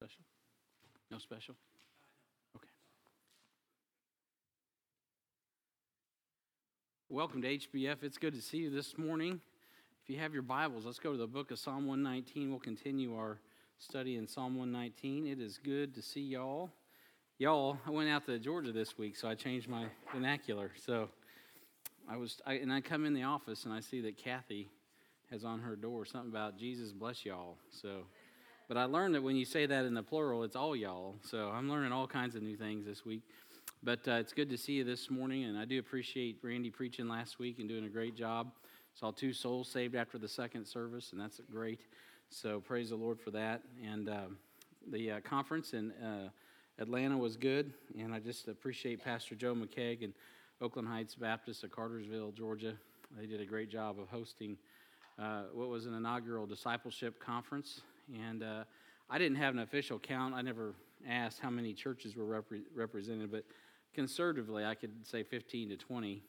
special? No special? Okay. Welcome to HBF. It's good to see you this morning. If you have your Bibles, let's go to the book of Psalm 119. We'll continue our study in Psalm 119. It is good to see y'all. I went out to Georgia this week, so I changed my vernacular. So I come in the office and I see that Kathy has on her door something about Jesus bless y'all. But I learned that when you say that in the plural, it's all y'all. So I'm learning all kinds of new things this week. But it's good to see you this morning, and I do appreciate Randy preaching last week and doing a great job. Saw 2 souls saved after the second service, and that's great. So praise the Lord for that. And the conference in Atlanta was good, and I just appreciate Pastor Joe McKeag and Oakland Heights Baptist of Cartersville, Georgia. They did a great job of hosting what was an inaugural discipleship conference. And I didn't have an official count. I never asked how many churches were represented, but conservatively, I could say 15 to 20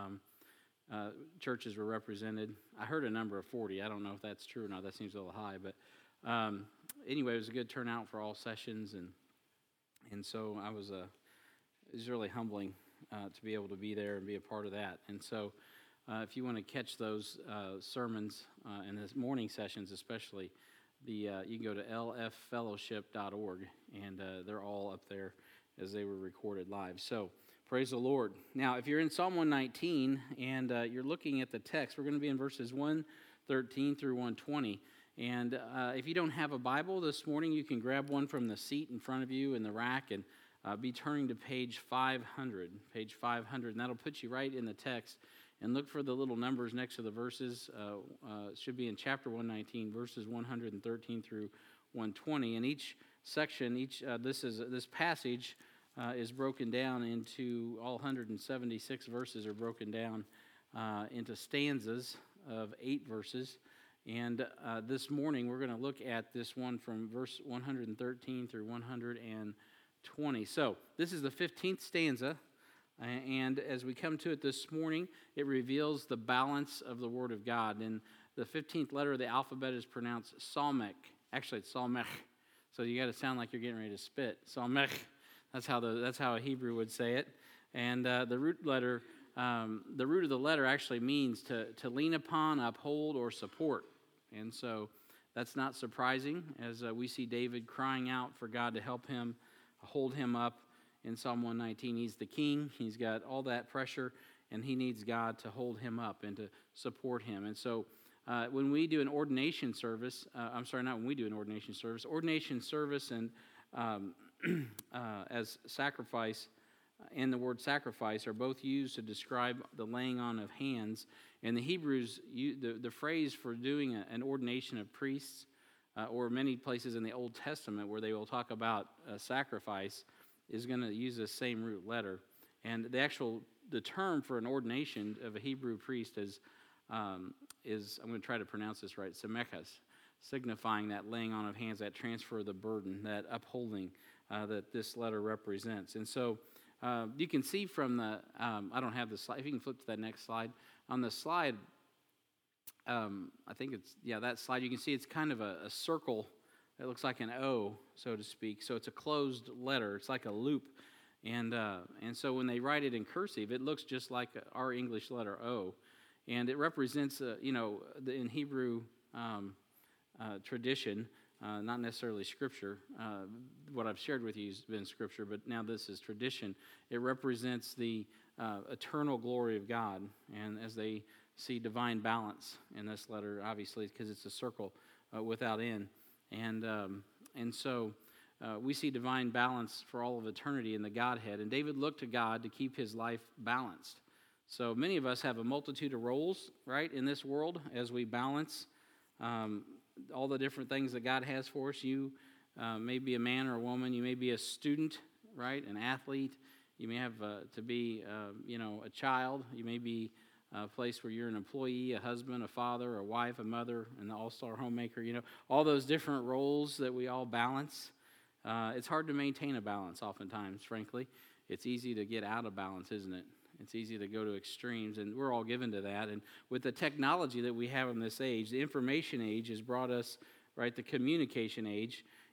churches were represented. I heard a number of 40. I don't know if that's true or not. That seems a little high. But anyway, it was a good turnout for all sessions. And so it was really humbling to be able to be there and be a part of that. And so if you want to catch those sermons in the morning sessions especially, you can go to lffellowship.org, and they're all up there as they were recorded live. So praise the Lord. Now, if you're in Psalm 119 and you're looking at the text, we're going to be in verses 113 through 120. And if you don't have a Bible this morning, you can grab one from the seat in front of you in the rack and be turning to page 500. Page 500, and that'll put you right in the text. And look for the little numbers next to the verses. It should be in chapter 119, verses 113 through 120. And each section, this passage is broken down into, all 176 verses are broken down into stanzas of 8 verses. And this morning we're going to look at this one from verse 113 through 120. So this is the 15th stanza. And as we come to it this morning, it reveals the balance of the Word of God. And the 15th letter of the alphabet is pronounced Salmech. Actually, it's Salmech. So you got to sound like you're getting ready to spit. Salmech. That's how a Hebrew would say it. And the root of the letter actually means to lean upon, uphold, or support. And so that's not surprising, as we see David crying out for God to help him, hold him up. In Psalm 119, he's the king. He's got all that pressure, and he needs God to hold him up and to support him. And so when we do an ordination service, ordination service and as sacrifice and the word sacrifice are both used to describe the laying on of hands. And the Hebrews, the phrase for doing an ordination of priests, or many places in the Old Testament where they will talk about sacrifice, is going to use the same root letter. And the term for an ordination of a Hebrew priest is I'm going to try to pronounce this right, semechas, signifying that laying on of hands, that transfer of the burden, that upholding that this letter represents. And so you can see from I don't have the slide. If you can flip to that next slide. On the slide, I think that slide, you can see it's kind of a circle. It looks like an O, so to speak. So it's a closed letter. It's like a loop. And so when they write it in cursive, it looks just like our English letter O. And it represents, in Hebrew tradition, not necessarily Scripture. What I've shared with you has been Scripture, but now this is tradition. It represents the eternal glory of God. And as they see divine balance in this letter, obviously, because it's a circle without end. And so we see divine balance for all of eternity in the Godhead. And David looked to God to keep his life balanced. So many of us have a multitude of roles, right, in this world as we balance all the different things that God has for us. You may be a man or a woman. You may be a student, right, an athlete. You may have to be, a child. You may be a place where you're an employee, a husband, a father, a wife, a mother, and the all-star homemaker, all those different roles that we all balance. It's hard to maintain a balance oftentimes, frankly. It's easy to get out of balance, isn't it? It's easy to go to extremes, and we're all given to that. And with the technology that we have in this age, the information age has brought us, right, the communication age,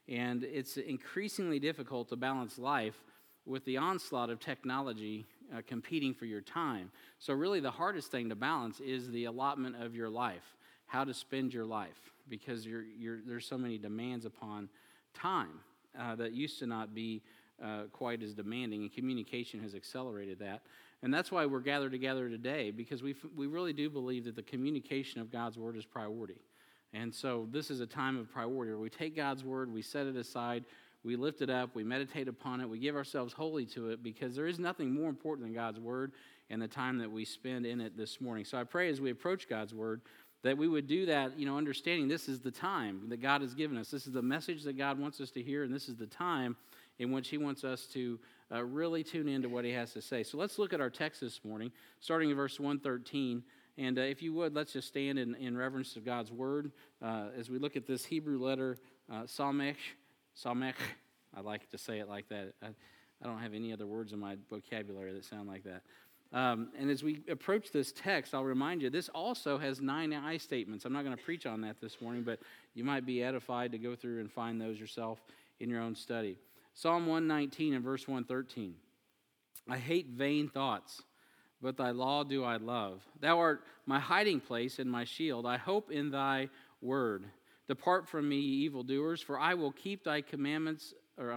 And it's increasingly difficult to balance life with the onslaught of technology competing for your time. So really the hardest thing to balance is the allotment of your life, how to spend your life, because there's so many demands upon time that used to not be quite as demanding, and communication has accelerated that. And that's why we're gathered together today, because we really do believe that the communication of God's Word is priority. And so this is a time of priority where we take God's Word, we set it aside, we lift it up, we meditate upon it, we give ourselves wholly to it, because there is nothing more important than God's Word and the time that we spend in it this morning. So I pray as we approach God's Word that we would do that, understanding this is the time that God has given us. This is the message that God wants us to hear, and this is the time in which He wants us to really tune into what He has to say. So let's look at our text this morning, starting in verse 113. And if you would, let's just stand in reverence to God's Word as we look at this Hebrew letter, Samech. I like to say it like that. I don't have any other words in my vocabulary that sound like that. And as we approach this text, I'll remind you, this also has 9 I statements. I'm not going to preach on that this morning, but you might be edified to go through and find those yourself in your own study. Psalm 119 and verse 113. I hate vain thoughts, but thy law do I love. Thou art my hiding place and my shield. I hope in thy word. Depart from me, ye evildoers, for I will keep the commandments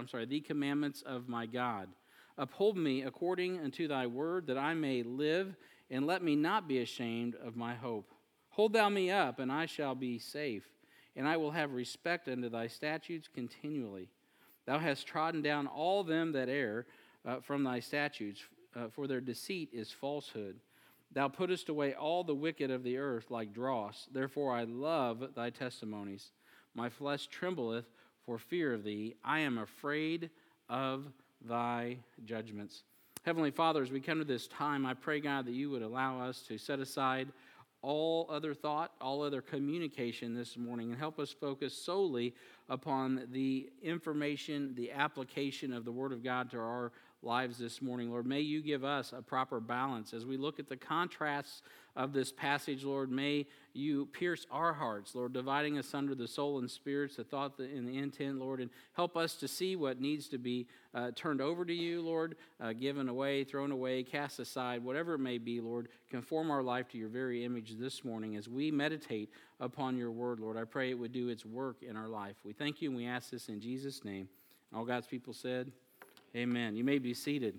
of my God. Uphold me according unto thy word, that I may live, and let me not be ashamed of my hope. Hold thou me up, and I shall be safe, and I will have respect unto thy statutes continually. Thou hast trodden down all them that err from thy statutes, for their deceit is falsehood. Thou puttest away all the wicked of the earth like dross. Therefore I love thy testimonies. My flesh trembleth for fear of thee. I am afraid of thy judgments. Heavenly Father, as we come to this time, I pray, God, that you would allow us to set aside all other thought, all other communication this morning, and help us focus solely upon the information, the application of the Word of God to our lives this morning. Lord, may you give us a proper balance as we look at the contrasts of this passage. Lord, may you pierce our hearts, Lord, dividing us under the soul and spirits, the thought and the intent, Lord, and help us to see what needs to be turned over to you, Lord, given away, thrown away, cast aside, whatever it may be, Lord. Conform our life to your very image this morning as we meditate upon your word, Lord. I pray it would do its work in our life. We thank you and we ask this in Jesus' name. All God's people said, amen. You may be seated.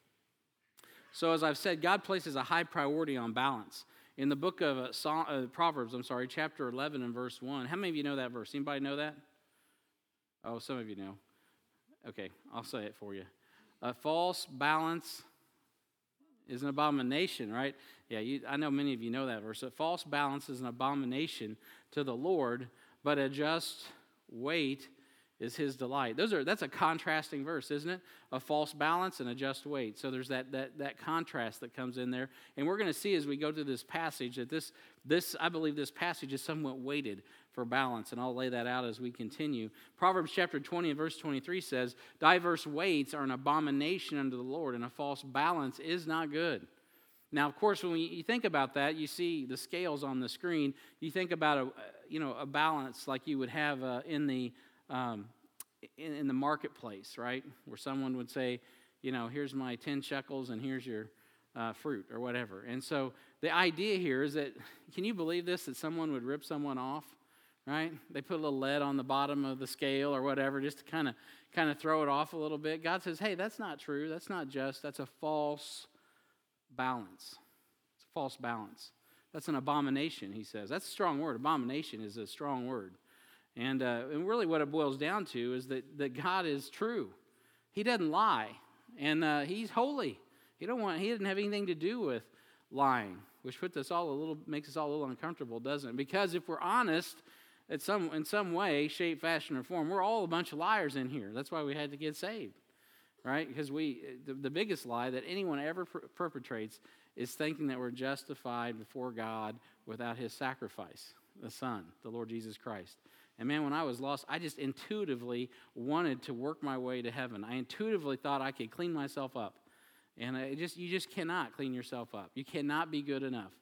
So as I've said, God places a high priority on balance. In the book of Proverbs, chapter 11 and verse 1. How many of you know that verse? Anybody know that? Oh, some of you know. Okay, I'll say it for you. A false balance is an abomination, right? Yeah, I know many of you know that verse. A false balance is an abomination to the Lord, but a just weight is his delight. That's a contrasting verse, isn't it? A false balance and a just weight. So there's that contrast that comes in there. And we're going to see as we go through this passage that this I believe this passage is somewhat weighted for balance, and I'll lay that out as we continue. Proverbs chapter 20 and verse 23 says, diverse weights are an abomination unto the Lord, and a false balance is not good. Now, of course, when you think about that, you see the scales on the screen. You think about a balance like you would have in the marketplace, right? Where someone would say, here's my 10 shekels and here's your fruit or whatever. And so the idea here is that, can you believe this, that someone would rip someone off, right? They put a little lead on the bottom of the scale or whatever just to kind of throw it off a little bit. God says, hey, that's not true. That's not just. That's a false balance. It's a false balance. That's an abomination, he says. That's a strong word. Abomination is a strong word. And really what it boils down to is that God is true. He doesn't lie. And he's holy. He doesn't have anything to do with lying, which makes us all a little uncomfortable, doesn't it? Because if we're honest, in some way, shape, fashion, or form, we're all a bunch of liars in here. That's why we had to get saved, right? Because the biggest lie that anyone ever perpetrates is thinking that we're justified before God without his sacrifice, the Son, the Lord Jesus Christ. And man, when I was lost, I just intuitively wanted to work my way to heaven. I intuitively thought I could clean myself up. And you just cannot clean yourself up. You cannot be good enough.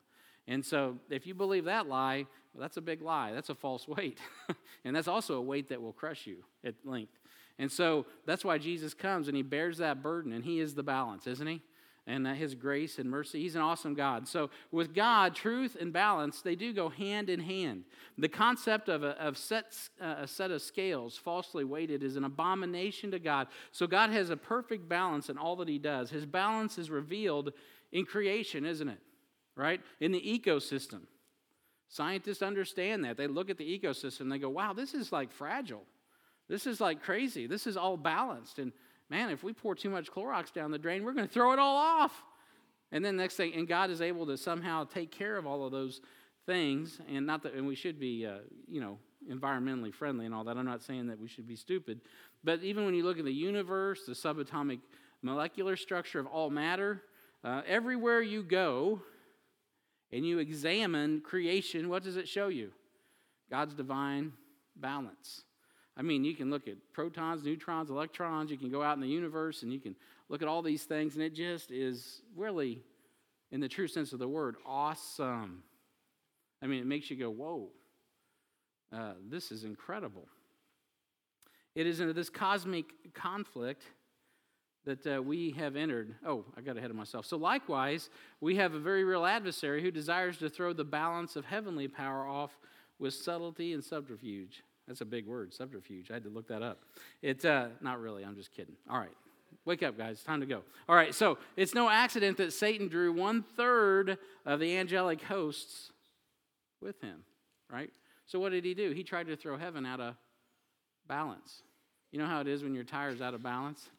And so if you believe that lie, well, that's a big lie. That's a false weight. And that's also a weight that will crush you at length. And so that's why Jesus comes and he bears that burden, and he is the balance, isn't he? And his grace and mercy. He's an awesome God. So with God, truth and balance, they do go hand in hand. The concept of a set of scales falsely weighted is an abomination to God. So God has a perfect balance in all that he does. His balance is revealed in creation, isn't it? Right? In the ecosystem. Scientists understand that. They look at the ecosystem and they go, wow, this is like fragile. This is like crazy. This is all balanced. And man, if we pour too much Clorox down the drain, we're going to throw it all off. And then next thing, and God is able to somehow take care of all of those things. And not that, and we should be, environmentally friendly and all that. I'm not saying that we should be stupid. But even when you look at the universe, the subatomic molecular structure of all matter, everywhere you go, and you examine creation, what does it show you? God's divine balance. I mean, you can look at protons, neutrons, electrons. You can go out in the universe and you can look at all these things, and it just is really, in the true sense of the word, awesome. I mean, it makes you go, whoa, this is incredible. It is into this cosmic conflict that we have entered. Oh, I got ahead of myself. So likewise, we have a very real adversary who desires to throw the balance of heavenly power off with subtlety and subterfuge. That's a big word, subterfuge. I had to look that up. It's not really, I'm just kidding. All right, wake up, guys. It's time to go. All right, so it's no accident that Satan drew 1/3 of the angelic hosts with him, right? So what did he do? He tried to throw heaven out of balance. You know how it is when your tire's out of balance?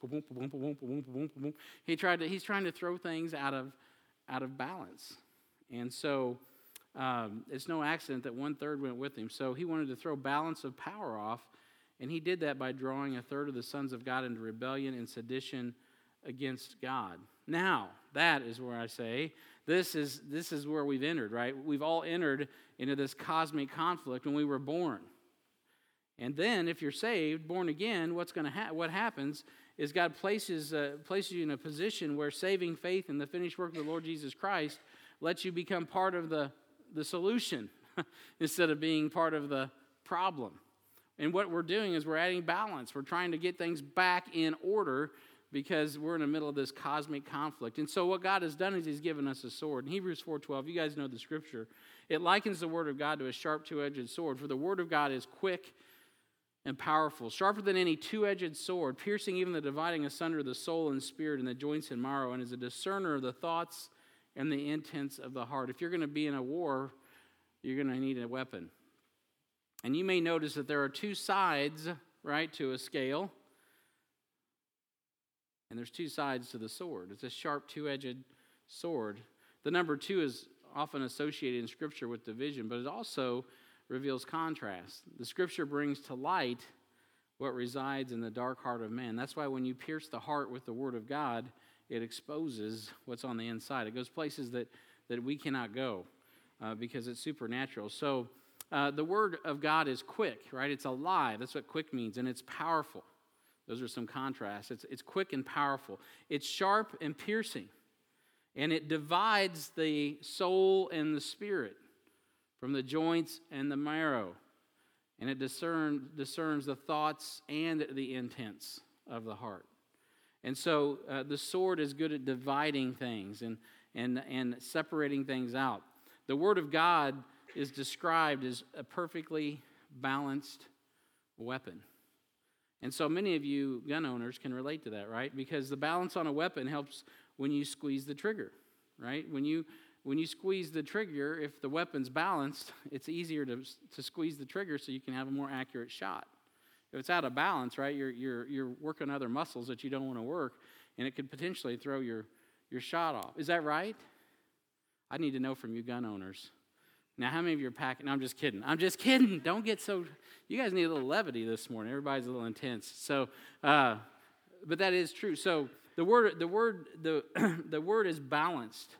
He's trying to throw things out of balance. And so it's no accident that 1/3 went with him. So he wanted to throw balance of power off, and he did that by drawing 1/3 of the sons of God into rebellion and sedition against God. Now, that is where I say, this is where we've entered, right? We've all entered into this cosmic conflict when we were born. And then, if you're saved, born again, what happens is God places you in a position where saving faith in the finished work of the Lord Jesus Christ lets you become part of the solution instead of being part of the problem. And what we're doing is we're adding balance. We're trying to get things back in order because we're in the middle of this cosmic conflict. And so what God has done is he's given us a sword. In Hebrews 4:12, you guys know the scripture. It likens the word of God to a sharp two-edged sword. For the word of God is quick and powerful, sharper than any two-edged sword, piercing even the dividing asunder of the soul and spirit and the joints and marrow, and is a discerner of the thoughts and the intents of the heart. If you're going to be in a war, you're going to need a weapon. And you may notice that there are two sides, right, to a scale. And there's two sides to the sword. It's a sharp two-edged sword. The number 2 is often associated in Scripture with division, but it also reveals contrast. The Scripture brings to light what resides in the dark heart of man. That's why when you pierce the heart with the Word of God, it exposes what's on the inside. It goes places that we cannot go because it's supernatural. So the Word of God is quick, right? It's alive. That's what quick means, and it's powerful. Those are some contrasts. It's quick and powerful. It's sharp and piercing, and it divides the soul and the spirit from the joints and the marrow, and it discerns the thoughts and the intents of the heart. And so the sword is good at dividing things and separating things out. The Word of God is described as a perfectly balanced weapon. And so many of you gun owners can relate to that, right? Because the balance on a weapon helps when you squeeze the trigger, right? When you squeeze the trigger, if the weapon's balanced, it's easier to squeeze the trigger so you can have a more accurate shot. If it's out of balance, right, you're working other muscles that you don't want to work, and it could potentially throw your shot off. Is that right? I need to know from you gun owners. Now, how many of you are packing? No, I'm just kidding. Don't get so. You guys need a little levity this morning. Everybody's a little intense. So, but that is true. So the word is balanced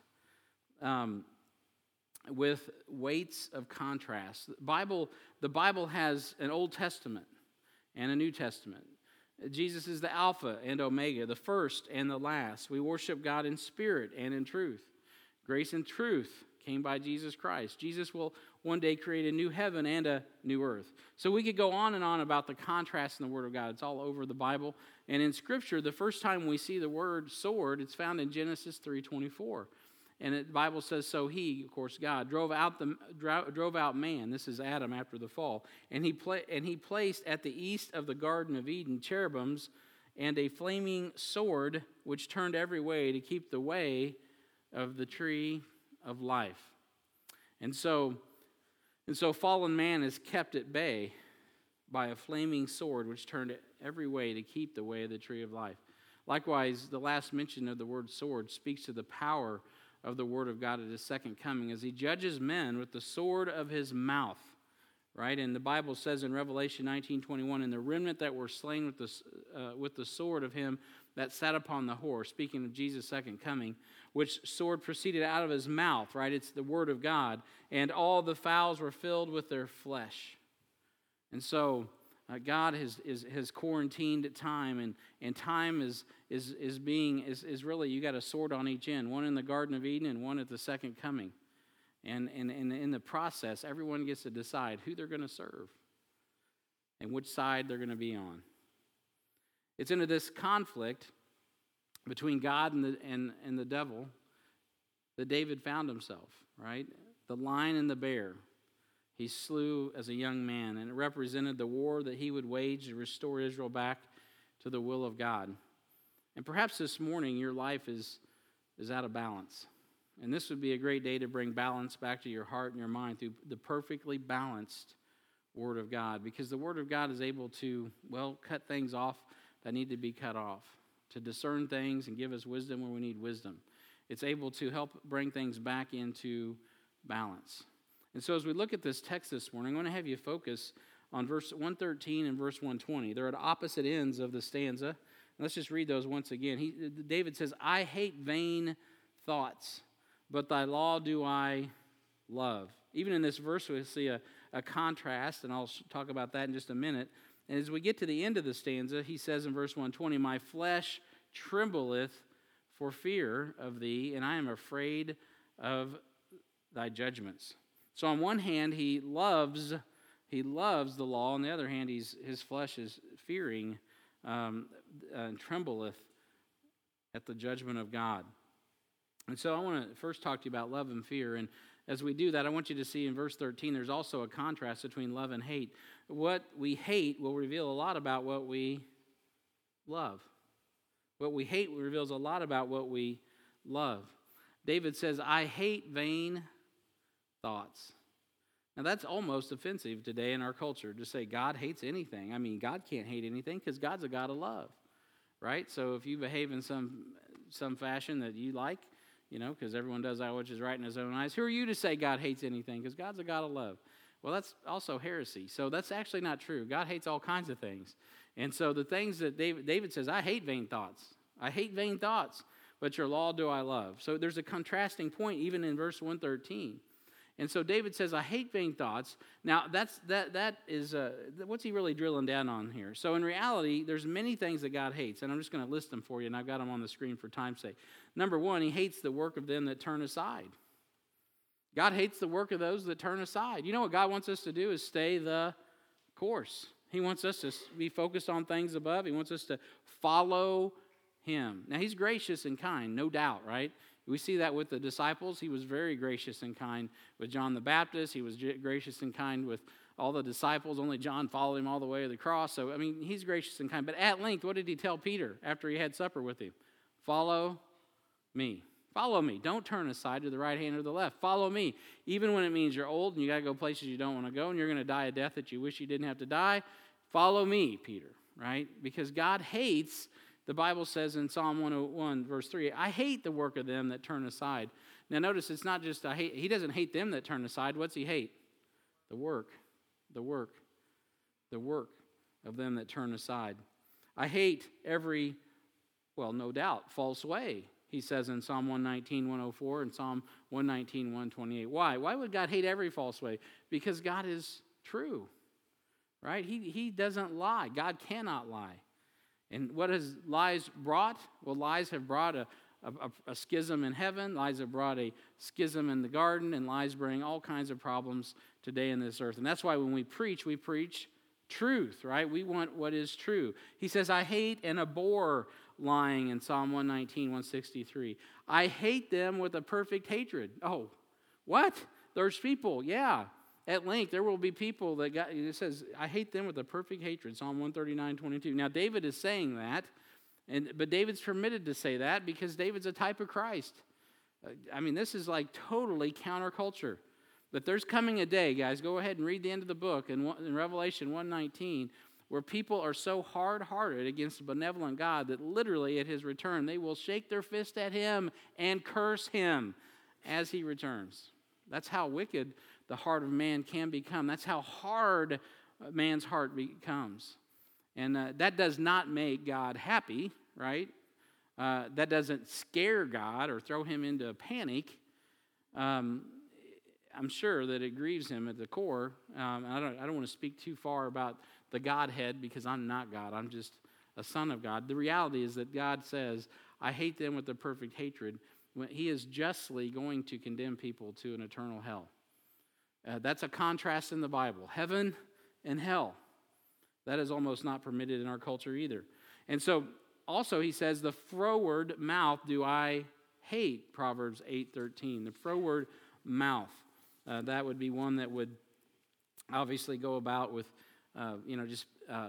with weights of contrast. The Bible has an Old Testament and a New Testament. Jesus is the Alpha and Omega, the first and the last. We worship God in spirit and in truth. Grace and truth came by Jesus Christ. Jesus will one day create a new heaven and a new earth. So we could go on and on about the contrast in the Word of God. It's all over the Bible. And in Scripture, the first time we see the word sword, it's found in Genesis 3:24. And the Bible says, so he, of course, God, drove out man. This is Adam after the fall. And he placed at the east of the Garden of Eden cherubims and a flaming sword which turned every way to keep the way of the tree of life. And so fallen man is kept at bay by a flaming sword which turned every way to keep the way of the tree of life. Likewise, the last mention of the word sword speaks to the power of the word of God at his second coming as he judges men with the sword of his mouth. Right? And the Bible says in Revelation 19:21, and the remnant that were slain with the sword of him that sat upon the horse, speaking of Jesus' second coming, which sword proceeded out of his mouth, right? It's the word of God. And all the fowls were filled with their flesh. And so God has quarantined time, and time is really, you got a sword on each end, one in the Garden of Eden and one at the second coming. And in the process, everyone gets to decide who they're going to serve and which side they're going to be on. It's into this conflict between God and the devil that David found himself, right? The lion and the bear he slew as a young man, and it represented the war that he would wage to restore Israel back to the will of God. And perhaps this morning your life is out of balance. And this would be a great day to bring balance back to your heart and your mind through the perfectly balanced Word of God. Because the Word of God is able to, cut things off that need to be cut off, to discern things and give us wisdom where we need wisdom. It's able to help bring things back into balance. And so as we look at this text this morning, I want to have you focus on verse 113 and verse 120. They're at opposite ends of the stanza. And let's just read those once again. David says, I hate vain thoughts, but thy law do I love. Even in this verse, we see a contrast, and I'll talk about that in just a minute. And as we get to the end of the stanza, he says in verse 120, my flesh trembleth for fear of thee, and I am afraid of thy judgments. So on one hand, he loves the law. On the other hand, his flesh is fearing and trembleth at the judgment of God. And so I want to first talk to you about love and fear. And as we do that, I want you to see in verse 13, there's also a contrast between love and hate. What we hate will reveal a lot about what we love. What we hate reveals a lot about what we love. David says, I hate vain thoughts. Now that's almost offensive today in our culture to say God hates anything. I mean, God can't hate anything because God's a God of love, right? So if you behave in some fashion that you like, because everyone does that which is right in his own eyes, who are you to say God hates anything? Because God's a God of love. Well, that's also heresy. So that's actually not true. God hates all kinds of things. And so the things that David says, I hate vain thoughts. I hate vain thoughts, but your law do I love. So there's a contrasting point even in verse 113. And so David says, I hate vain thoughts. Now, that is what's he really drilling down on here? So in reality, there's many things that God hates, and I'm just going to list them for you, and I've got them on the screen for time's sake. Number one, he hates the work of them that turn aside. God hates the work of those that turn aside. You know what God wants us to do is stay the course. He wants us to be focused on things above. He wants us to follow him. Now, he's gracious and kind, no doubt, right? We see that with the disciples. He was very gracious and kind with John the Baptist. He was gracious and kind with all the disciples. Only John followed him all the way to the cross. So, he's gracious and kind. But at length, what did he tell Peter after he had supper with him? Follow me. Follow me. Don't turn aside to the right hand or the left. Follow me. Even when it means you're old and you got to go places you don't want to go and you're going to die a death that you wish you didn't have to die, follow me, Peter, right? Because God hates, the Bible says in Psalm 101, verse 3, I hate the work of them that turn aside. Now notice, it's not just he doesn't hate them that turn aside. What's he hate? The work of them that turn aside. I hate every, no doubt, false way. He says in Psalm 119, 104, and Psalm 119, 128. Why? Why would God hate every false way? Because God is true, right? He doesn't lie. God cannot lie. And what has lies brought? Well, lies have brought a schism in heaven. Lies have brought a schism in the garden, and lies bring all kinds of problems today in this earth. And that's why when we preach truth, right? We want what is true. He says, I hate and abhor lying in Psalm 119, 163. I hate them with a perfect hatred. Oh, what? There's people, yeah. At length, there will be people that it says, I hate them with a perfect hatred, Psalm 139, 22. Now, David is saying that, but David's permitted to say that because David's a type of Christ. This is like totally counterculture. But there's coming a day, guys, go ahead and read the end of the book in Revelation 1:19, where people are so hard-hearted against a benevolent God that literally at his return, they will shake their fist at him and curse him as he returns. That's how wicked the heart of man can become. That's how hard man's heart becomes. And that does not make God happy, right? That doesn't scare God or throw him into a panic. I'm sure that it grieves him at the core. I don't want to speak too far about the Godhead because I'm not God. I'm just a son of God. The reality is that God says, I hate them with a perfect hatred. He is justly going to condemn people to an eternal hell. That's a contrast in the Bible. Heaven and hell. That is almost not permitted in our culture either. And so, also he says, the froward mouth do I hate, Proverbs 8:13. The froward mouth. That would be one that would obviously go about with, just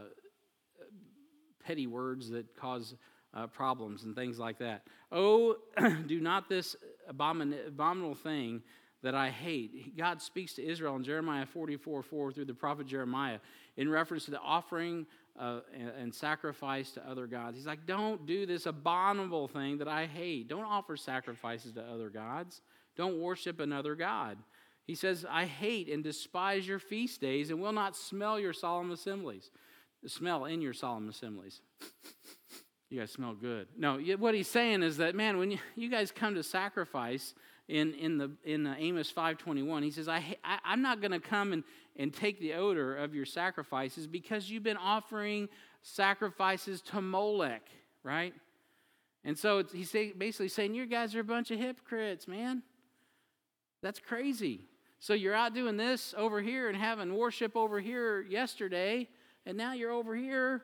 petty words that cause problems and things like that. Oh, do not this abominable thing that I hate. God speaks to Israel in Jeremiah 44:4 through the prophet Jeremiah in reference to the offering and sacrifice to other gods. He's like, don't do this abominable thing that I hate. Don't offer sacrifices to other gods. Don't worship another god. He says, I hate and despise your feast days and will not smell your solemn assemblies. Smell in your solemn assemblies. You guys smell good. No, what he's saying is that, man, when you guys come to sacrifice in Amos 5:21, he says, I'm not going to come and take the odor of your sacrifices because you've been offering sacrifices to Molech, right? And so he's basically saying, you guys are a bunch of hypocrites, man. That's crazy. So you're out doing this over here and having worship over here yesterday, and now you're over here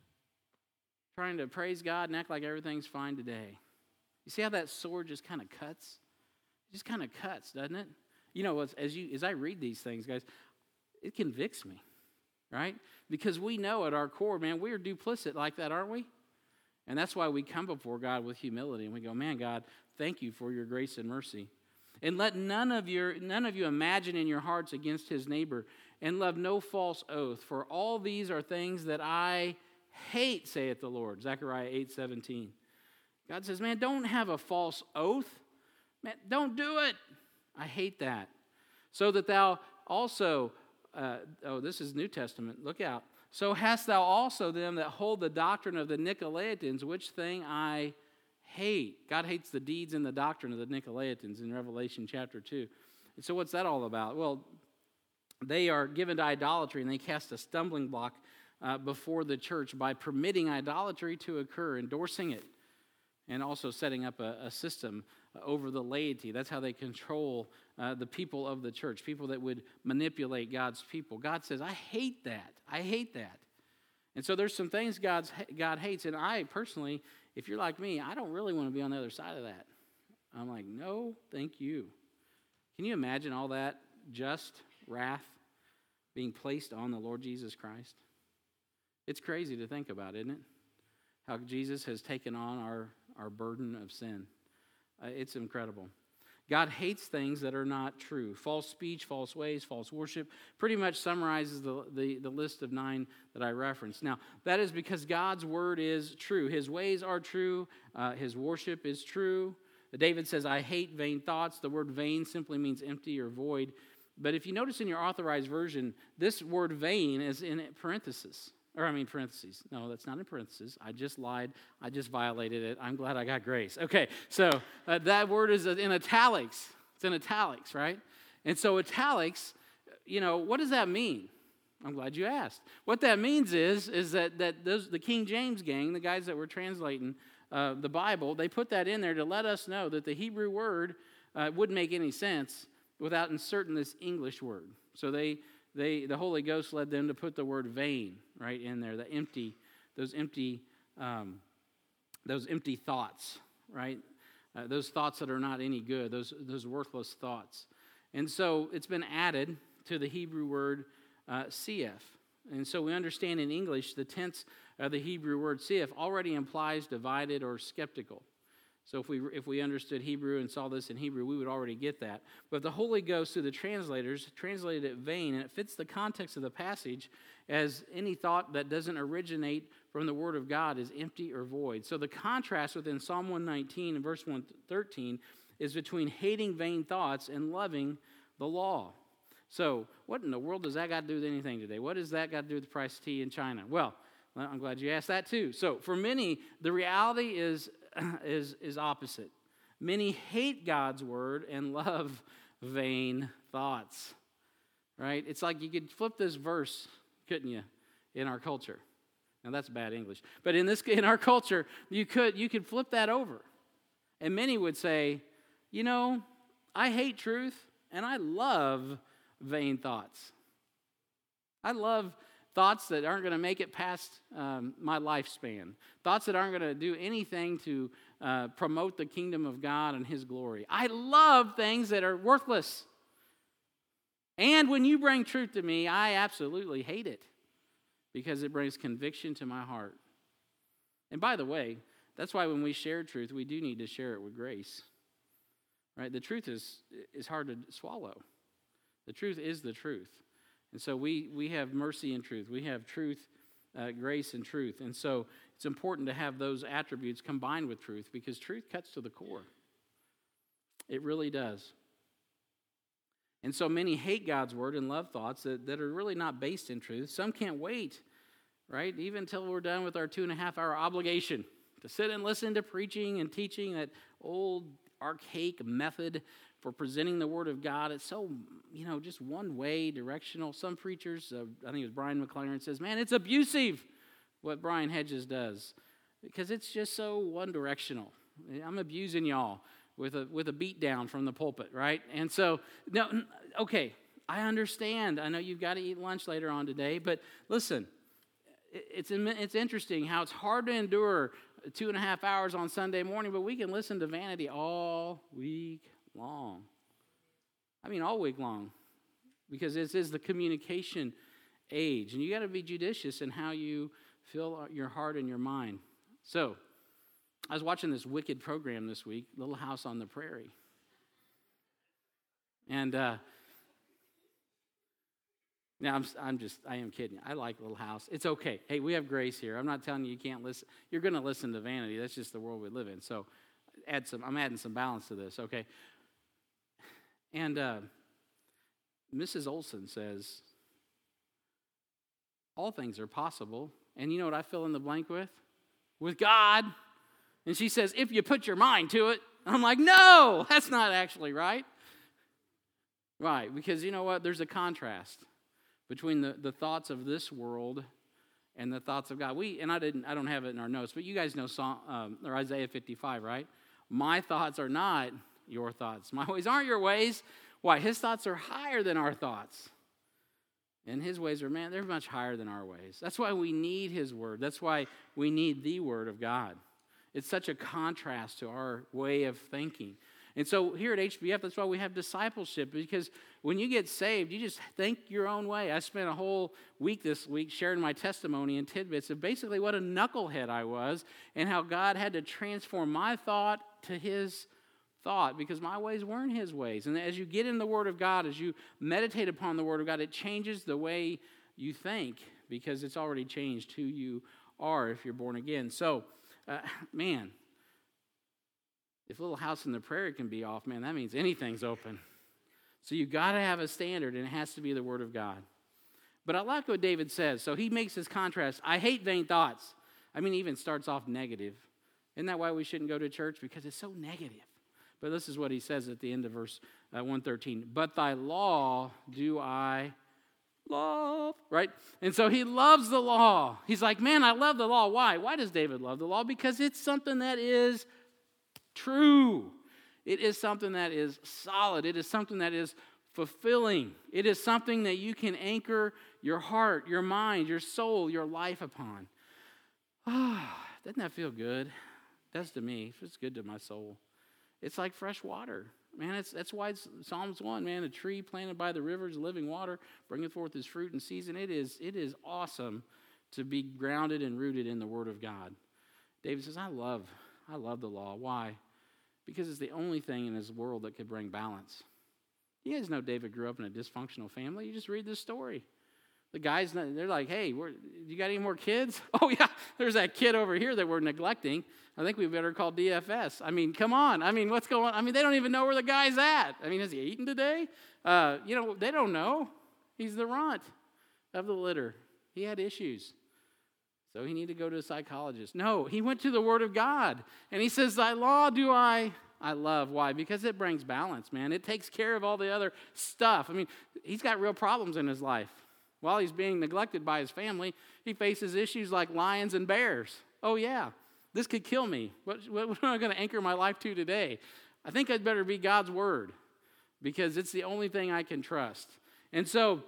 trying to praise God and act like everything's fine today. You see how that sword just kind of cuts? It just kind of cuts, doesn't it? You know, as I read these things, guys, it convicts me, right? Because we know at our core, man, we're duplicit like that, aren't we? And that's why we come before God with humility, and we go, man, God, thank you for your grace and mercy. And let none of you imagine in your hearts against his neighbor, and love no false oath, for all these are things that I hate, saith the Lord. Zechariah 8:17. God says, man, don't have a false oath. Man, don't do it. I hate that. So that thou also, this is New Testament, look out. So hast thou also them that hold the doctrine of the Nicolaitans, which thing I hate. God hates the deeds and the doctrine of the Nicolaitans in Revelation chapter 2. And so what's that all about? Well, they are given to idolatry, and they cast a stumbling block before the church by permitting idolatry to occur, endorsing it, and also setting up a system over the laity. That's how they control the people of the church, people that would manipulate God's people. God says, I hate that. I hate that. And so there's some things God hates, and I personally, if you're like me, I don't really want to be on the other side of that. I'm like, no, thank you. Can you imagine all that just wrath being placed on the Lord Jesus Christ? It's crazy to think about, isn't it? How Jesus has taken on our burden of sin. It's incredible. God hates things that are not true. False speech, false ways, false worship pretty much summarizes the list of 9 that I referenced. Now, that is because God's word is true. His ways are true. His worship is true. David says, I hate vain thoughts. The word vain simply means empty or void. But if you notice in your authorized version, this word vain is in parentheses. Parentheses. No, that's not in parentheses. I just lied. I just violated it. I'm glad I got grace. Okay, so that word is in italics. It's in italics, right? And so italics, what does that mean? I'm glad you asked. What that means is that the King James gang, the guys that were translating the Bible, they put that in there to let us know that the Hebrew word wouldn't make any sense without inserting this English word. So the Holy Ghost led them to put the word vain right in there, those empty thoughts, right? Those thoughts that are not any good, those worthless thoughts. And so it's been added to the Hebrew word CF. And so we understand in English the tense of the Hebrew word CF already implies divided or skeptical. So if we understood Hebrew and saw this in Hebrew, we would already get that. But the Holy Ghost, through the translators, translated it vain, and it fits the context of the passage as any thought that doesn't originate from the Word of God is empty or void. So the contrast within Psalm 119 and verse 113 is between hating vain thoughts and loving the law. So what in the world does that got to do with anything today? What does that got to do with the price of tea in China? Well, I'm glad you asked that too. So for many, the reality is opposite. Many hate God's word and love vain thoughts. Right? It's like you could flip this verse, couldn't you, in our culture? Now that's bad English. But in our culture, you could flip that over. And many would say, I hate truth and I love vain thoughts. I love thoughts that aren't going to make it past my lifespan. Thoughts that aren't going to do anything to promote the kingdom of God and His glory. I love things that are worthless. And when you bring truth to me, I absolutely hate it because it brings conviction to my heart. And by the way, that's why when we share truth, we do need to share it with grace. Right? The truth is hard to swallow. The truth is the truth. And so we have mercy and truth. We have truth, grace and truth. And so it's important to have those attributes combined with truth because truth cuts to the core. It really does. And so many hate God's word and love thoughts that are really not based in truth. Some can't wait, right, even until we're done with our 2.5-hour obligation to sit and listen to preaching and teaching, that old archaic method for presenting the Word of God. It's so, just one way, directional. Some preachers, I think it was Brian McLaren, says, man, it's abusive what Brian Hedges does because it's just so one directional. I'm abusing y'all with a beat down from the pulpit, right? And so, no, okay, I understand. I know you've got to eat lunch later on today, but listen, it's interesting how it's hard to endure 2.5 hours on Sunday morning, but we can listen to vanity all week long. I mean, all week long, because this is the communication age, and you got to be judicious in how you fill your heart and your mind. So, I was watching this wicked program this week, Little House on the Prairie, and now I am kidding. I like Little House. It's okay. Hey, we have grace here. I'm not telling you can't listen. You're going to listen to vanity. That's just the world we live in. So, I'm adding some balance to this. Okay. And Mrs. Olson says, all things are possible. And you know what I fill in the blank with? With God. And she says, if you put your mind to it. I'm like, no, that's not actually right. Right, because you know what? There's a contrast between the thoughts of this world and the thoughts of God. I don't have it in our notes, but you guys know or Isaiah 55, right? My thoughts are not your thoughts. My ways aren't your ways. Why? His thoughts are higher than our thoughts. And His ways are, they're much higher than our ways. That's why we need His Word. That's why we need the Word of God. It's such a contrast to our way of thinking. And so here at HBF, that's why we have discipleship, because when you get saved, you just think your own way. I spent a whole week this week sharing my testimony and tidbits of basically what a knucklehead I was and how God had to transform my thought to His thought because my ways weren't His ways. And as you get in the Word of God, as you meditate upon the Word of God, it changes the way you think because it's already changed who you are if you're born again. So, if Little House in the Prairie can be off, that means anything's open. So you've got to have a standard, and it has to be the Word of God. But I like what David says. So he makes this contrast. I hate vain thoughts. He even starts off negative. Isn't that why we shouldn't go to church? Because it's so negative. But this is what he says at the end of verse 113. But thy law do I love, right? And so he loves the law. He's like, man, I love the law. Why? Why does David love the law? Because it's something that is true. It is something that is solid. It is something that is fulfilling. It is something that you can anchor your heart, your mind, your soul, your life upon. Doesn't that feel good? It does to me. It's good to my soul. It's like fresh water. Man, that's why it's Psalms 1, man, a tree planted by the rivers of living water, bringing forth his fruit in season. It is awesome to be grounded and rooted in the Word of God. David says, I love the law. Why? Because it's the only thing in this world that could bring balance. You guys know David grew up in a dysfunctional family. You just read this story. The guys, they're like, hey, you got any more kids? Oh, yeah, there's that kid over here that we're neglecting. I think we better call DFS. I mean, come on. I mean, what's going on? I mean, they don't even know where the guy's at. I mean, has he eaten today? They don't know. He's the runt of the litter. He had issues. So he needed to go to a psychologist. No, he went to the Word of God. And he says, thy law do I love. Why? Because it brings balance, man. It takes care of all the other stuff. I mean, he's got real problems in his life. While he's being neglected by his family, he faces issues like lions and bears. Oh, yeah, this could kill me. What am I going to anchor my life to today? I think I'd better be God's Word because it's the only thing I can trust. And so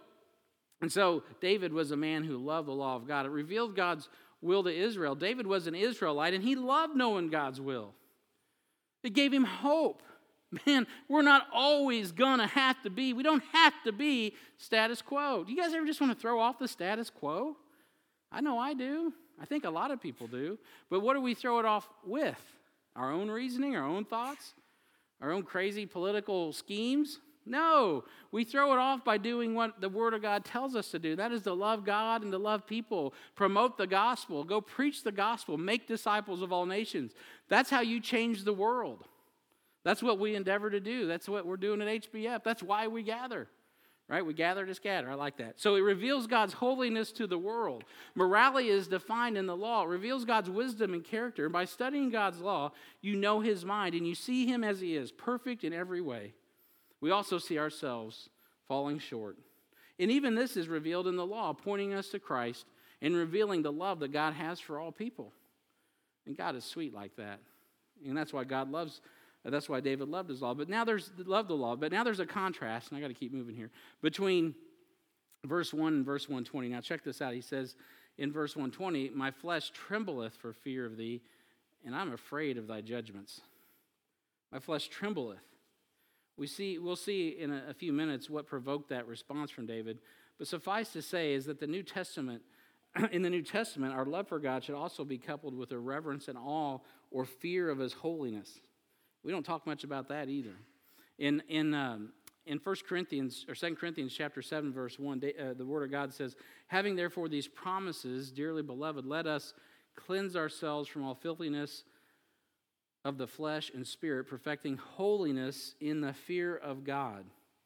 David was a man who loved the law of God. It revealed God's will to Israel. David was an Israelite, and he loved knowing God's will. It gave him hope. Man, we're not always going to have to be, we don't have to be status quo. Do you guys ever just want to throw off the status quo? I know I do. I think a lot of people do. But what do we throw it off with? Our own reasoning, our own thoughts, our own crazy political schemes? No, we throw it off by doing what the Word of God tells us to do. That is to love God and to love people, promote the gospel, go preach the gospel, make disciples of all nations. That's how you change the world. That's what we endeavor to do. That's what we're doing at HBF. That's why we gather, right? We gather to scatter. I like that. So it reveals God's holiness to the world. Morality is defined in the law. It reveals God's wisdom and character. And by studying God's law, you know his mind and you see him as he is, perfect in every way. We also see ourselves falling short. And even this is revealed in the law, pointing us to Christ and revealing the love that God has for all people. And God is sweet like that. And that's why that's why David loved his law. But now there's a contrast, and I got to keep moving here, between verse 1 and verse 120. Now check this out. He says in verse 120, my flesh trembleth for fear of thee, and I'm afraid of thy judgments. My flesh trembleth. We'll see in a few minutes what provoked that response from David. But suffice to say is that in the New Testament, our love for God should also be coupled with a reverence and awe or fear of his holiness. We don't talk much about that either. In 1 Corinthians or 2 Corinthians chapter 7, verse 1, the Word of God says, having therefore these promises, dearly beloved, let us cleanse ourselves from all filthiness of the flesh and spirit, perfecting holiness in the fear of God.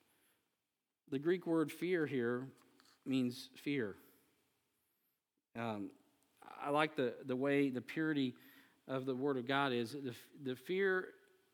The Greek word fear here means fear. I like the way the purity of the Word of God is. The fear,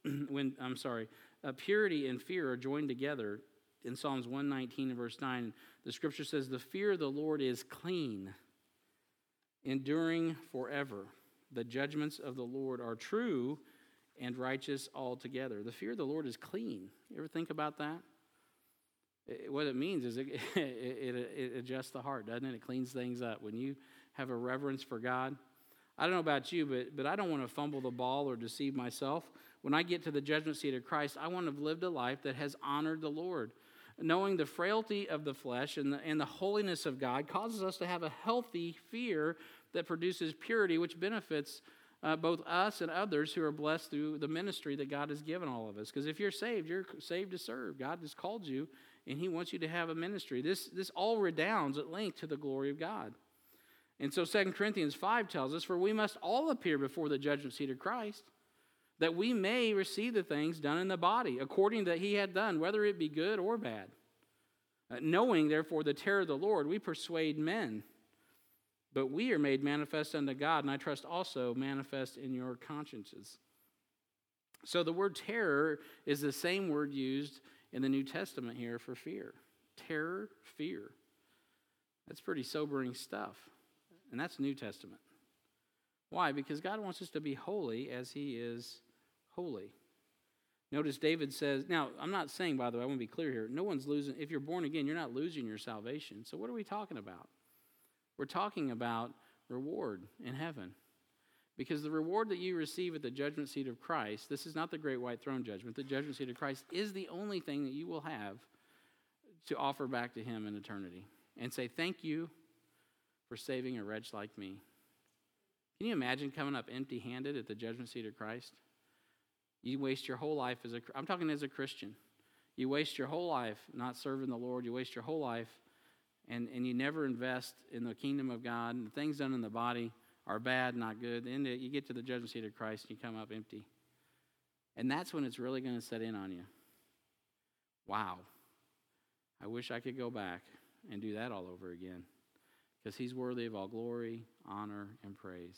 purity and fear are joined together in Psalms 119 and verse 9. The Scripture says, the fear of the Lord is clean, enduring forever. The judgments of the Lord are true and righteous altogether. The fear of the Lord is clean. You ever think about that? What it means is it adjusts the heart, doesn't it? It cleans things up. When you have a reverence for God, I don't know about you, but I don't want to fumble the ball or deceive myself. When I get to the judgment seat of Christ, I want to have lived a life that has honored the Lord. Knowing the frailty of the flesh and the holiness of God causes us to have a healthy fear that produces purity, which benefits both us and others who are blessed through the ministry that God has given all of us. Because if you're saved to serve. God has called you, and he wants you to have a ministry. This all redounds at length to the glory of God. And so 2 Corinthians 5 tells us, for we must all appear before the judgment seat of Christ, that we may receive the things done in the body, according that he had done, whether it be good or bad. Knowing, therefore, the terror of the Lord, we persuade men. But we are made manifest unto God, and I trust also manifest in your consciences. So the word terror is the same word used in the New Testament here for fear. Terror, fear. That's pretty sobering stuff. And that's New Testament. Why? Because God wants us to be holy as he is holy. Notice David says, now, I'm not saying, by the way, I want to be clear here, no one's losing, if you're born again, you're not losing your salvation. So what are we talking about? We're talking about reward in heaven. Because the reward that you receive at the judgment seat of Christ, this is not the great white throne judgment, the judgment seat of Christ is the only thing that you will have to offer back to him in eternity. And say, thank you for saving a wretch like me. Can you imagine coming up empty-handed at the judgment seat of Christ? You waste your whole life I'm talking as a Christian. You waste your whole life not serving the Lord. You waste your whole life, and you never invest in the kingdom of God. And the things done in the body are bad, not good. Then you get to the judgment seat of Christ, and you come up empty. And that's when it's really going to set in on you. Wow. I wish I could go back and do that all over again. Because he's worthy of all glory, honor, and praise.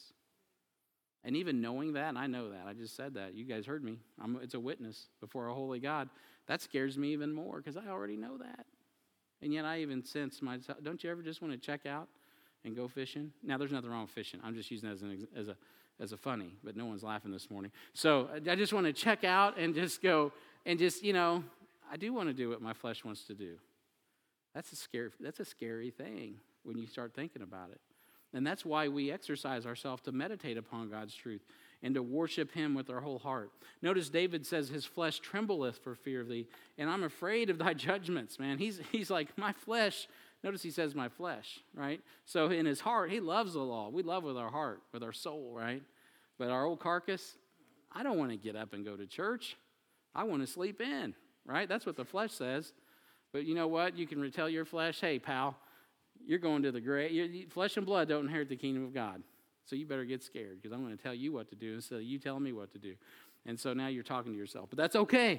And even knowing that, and I know that, I just said that. You guys heard me. It's a witness before a holy God. That scares me even more because I already know that. And yet I even sense myself, don't you ever just want to check out and go fishing? Now, there's nothing wrong with fishing. I'm just using that as a funny, but no one's laughing this morning. So I just want to check out and just go and just, I do want to do what my flesh wants to do. That's a scary thing when you start thinking about it. And that's why we exercise ourselves to meditate upon God's truth and to worship him with our whole heart. Notice David says, his flesh trembleth for fear of thee, and I'm afraid of thy judgments, man. He's like, my flesh. Notice he says my flesh, right? So in his heart, he loves the law. We love with our heart, with our soul, right? But our old carcass, I don't want to get up and go to church. I want to sleep in, right? That's what the flesh says. But you know what? You can tell your flesh, hey, pal, you're going to the grave. Flesh and blood don't inherit the kingdom of God. So you better get scared because I'm going to tell you what to do instead of you telling me what to do. And so now you're talking to yourself. But that's okay.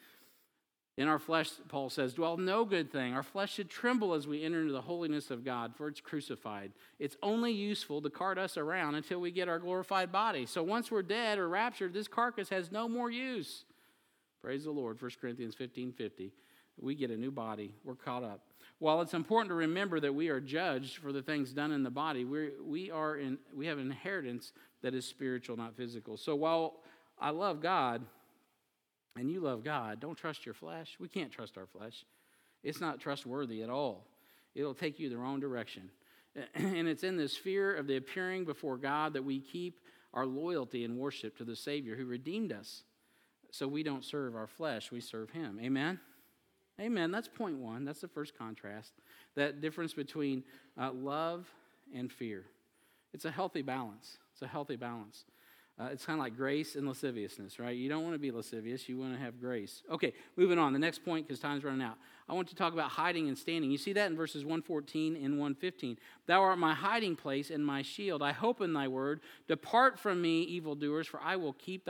In our flesh, Paul says, dwell no good thing. Our flesh should tremble as we enter into the holiness of God, for it's crucified. It's only useful to cart us around until we get our glorified body. So once we're dead or raptured, this carcass has no more use. Praise the Lord. 1 Corinthians 15:50. We get a new body. We're caught up. While it's important to remember that we are judged for the things done in the body, we have an inheritance that is spiritual, not physical. So while I love God and you love God, don't trust your flesh. We can't trust our flesh. It's not trustworthy at all. It'll take you the wrong direction. And it's in this fear of the appearing before God that we keep our loyalty and worship to the Savior who redeemed us. So we don't serve our flesh, we serve him. Amen? Amen. That's point one. That's the first contrast. That difference between love and fear. It's a healthy balance. It's a healthy balance. It's kind of like grace and lasciviousness, right? You don't want to be lascivious. You want to have grace. Okay, moving on. The next point, because time's running out. I want to talk about hiding and standing. You see that in verses 114 and 115. Thou art my hiding place and my shield. I hope in thy word. Depart from me, evildoers, for I will keep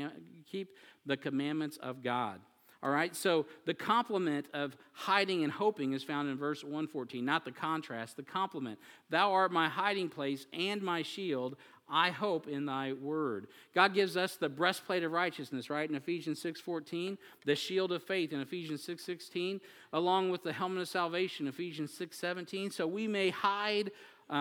the commandments of God. All right, so the complement of hiding and hoping is found in verse 114, not the contrast, the complement. Thou art my hiding place and my shield. I hope in thy word. God gives us the breastplate of righteousness, right, in Ephesians 6:14, the shield of faith in Ephesians 6:16, along with the helmet of salvation, Ephesians 6:17, so we may hide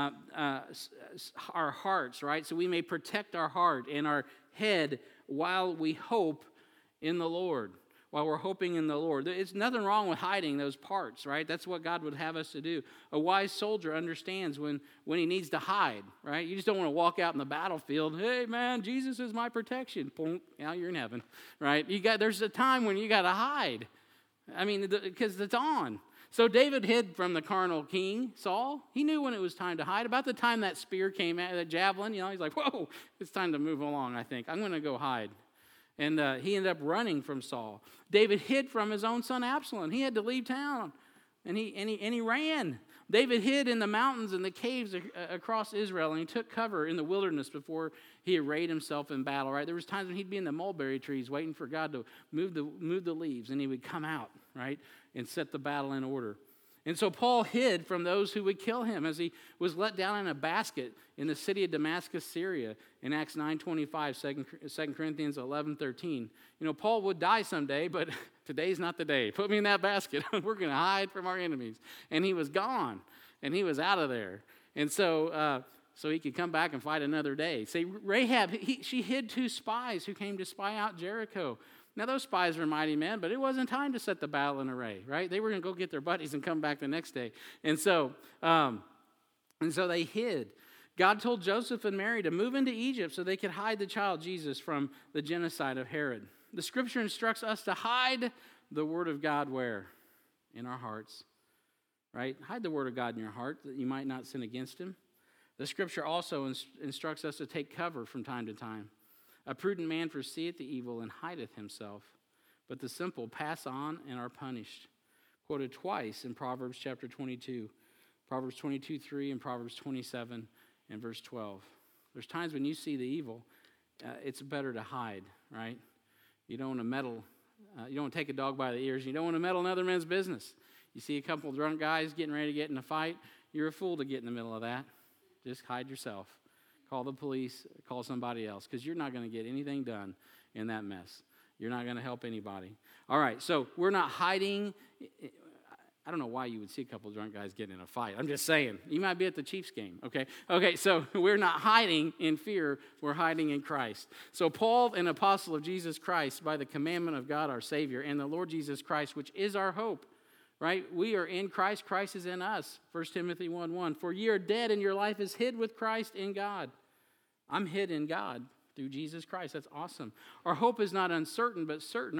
our hearts, right, so we may protect our heart and our head while we hope in the Lord. While we're hoping in the Lord. There's nothing wrong with hiding those parts, right? That's what God would have us to do. A wise soldier understands when he needs to hide, right? You just don't want to walk out in the battlefield, hey, man, Jesus is my protection. Boom, now you're in heaven, right? There's a time when you got to hide. I mean, because it's on. So David hid from the carnal king, Saul. He knew when it was time to hide. About the time that spear came out, that javelin, he's like, whoa, it's time to move along, I think. I'm going to go hide. And he ended up running from Saul. David hid from his own son Absalom. He had to leave town, and he ran. David hid in the mountains and the caves across Israel, and he took cover in the wilderness before he arrayed himself in battle. Right? There was times when he'd be in the mulberry trees waiting for God to move the leaves, and he would come out, right, and set the battle in order. And so Paul hid from those who would kill him as he was let down in a basket in the city of Damascus, Syria, in Acts 9:25, 2 Corinthians 11:13. Paul would die someday, but today's not the day. Put me in that basket. We're going to hide from our enemies. And he was gone. and he was out of there. And so he could come back and fight another day. See, Rahab, she hid 2 spies who came to spy out Jericho. Now, those spies were mighty men, but it wasn't time to set the battle in array, right? They were going to go get their buddies and come back the next day. And so they hid. God told Joseph and Mary to move into Egypt so they could hide the child Jesus from the genocide of Herod. The scripture instructs us to hide the word of God where? In our hearts, right? Hide the word of God in your heart that you might not sin against him. The scripture also instructs us to take cover from time to time. A prudent man foreseeth the evil and hideth himself, but the simple pass on and are punished. Quoted twice in Proverbs chapter 22. Proverbs 22:3 and Proverbs 27 and verse 12. There's times when you see the evil, it's better to hide, right? You don't want to meddle. You don't want to take a dog by the ears. You don't want to meddle in other men's business. You see a couple of drunk guys getting ready to get in a fight, you're a fool to get in the middle of that. Just hide yourself. Call the police, call somebody else, because you're not going to get anything done in that mess. You're not going to help anybody. All right, so we're not hiding. I don't know why you would see a couple of drunk guys getting in a fight. I'm just saying. You might be at the Chiefs game, okay? Okay, so we're not hiding in fear. We're hiding in Christ. So Paul, an apostle of Jesus Christ, by the commandment of God our Savior, and the Lord Jesus Christ, which is our hope, right? We are in Christ. Christ is in us. 1 Timothy 1:1. For ye are dead, and your life is hid with Christ in God. I'm hid in God through Jesus Christ. That's awesome. Our hope is not uncertain, but certain.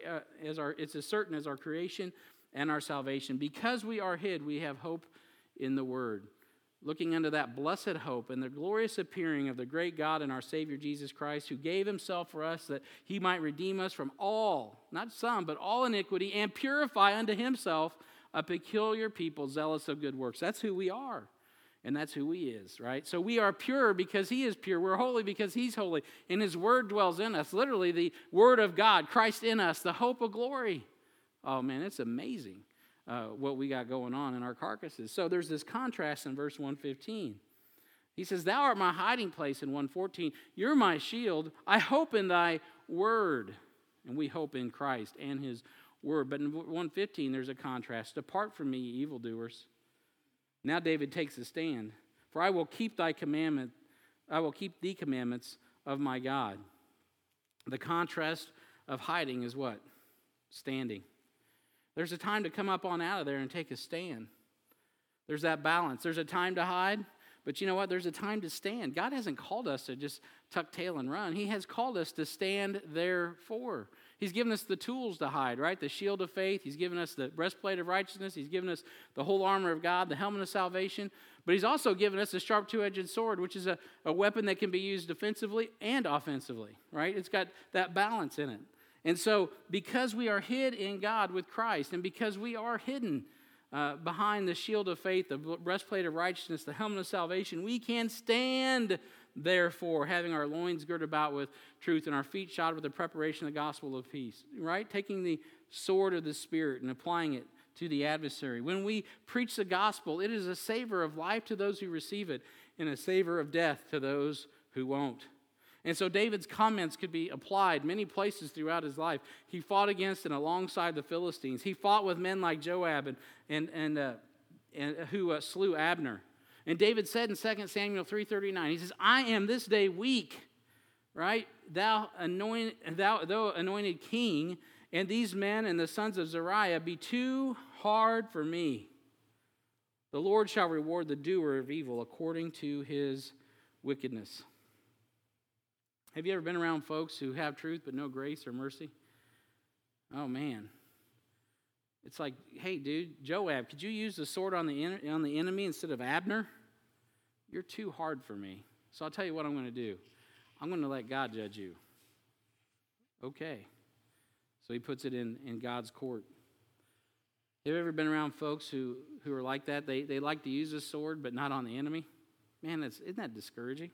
It's as certain as our creation and our salvation. Because we are hid, we have hope in the Word. Looking unto that blessed hope and the glorious appearing of the great God and our Savior Jesus Christ, who gave himself for us that he might redeem us from all, not some, but all iniquity, and purify unto himself a peculiar people zealous of good works. That's who we are. And that's who he is, right? So we are pure because he is pure. We're holy because he's holy. And his word dwells in us. Literally, the word of God, Christ in us, the hope of glory. Oh, man, it's amazing what we got going on in our carcasses. So there's this contrast in verse 115. He says, thou art my hiding place in 114. You're my shield. I hope in thy word. And we hope in Christ and his word. But in 115, there's a contrast. Depart from me, ye evildoers. Now David takes a stand. For I will keep thy commandment. I will keep the commandments of my God. The contrast of hiding is what? Standing. There's a time to come up on out of there and take a stand. There's that balance. There's a time to hide, but you know what? There's a time to stand. God hasn't called us to just tuck tail and run. He has called us to stand therefore. He's given us the tools to hide, right? The shield of faith. He's given us the breastplate of righteousness. He's given us the whole armor of God, the helmet of salvation. But he's also given us a sharp two-edged sword, which is a weapon that can be used defensively and offensively, right? It's got that balance in it. And so because we are hid in God with Christ, and because we are hidden behind the shield of faith, the breastplate of righteousness, the helmet of salvation, we can stand, therefore, having our loins girded about with truth and our feet shod with the preparation of the gospel of peace, right? Taking the sword of the Spirit and applying it to the adversary. When we preach the gospel, it is a savor of life to those who receive it and a savor of death to those who won't. And so David's comments could be applied many places throughout his life. He fought against and alongside the Philistines. He fought with men like Joab and who slew Abner. And David said in 2 Samuel 3:39, he says, I am this day weak, right? Thou anointed king, and these men and the sons of Zeruiah be too hard for me. The Lord shall reward the doer of evil according to his wickedness. Have you ever been around folks who have truth but no grace or mercy? Oh, man. It's like, hey, dude, Joab, could you use the sword on the enemy instead of Abner? You're too hard for me. So I'll tell you what I'm going to do. I'm going to let God judge you. Okay. So he puts it in God's court. Have you ever been around folks who are like that? They like to use the sword but not on the enemy? Man, isn't that discouraging?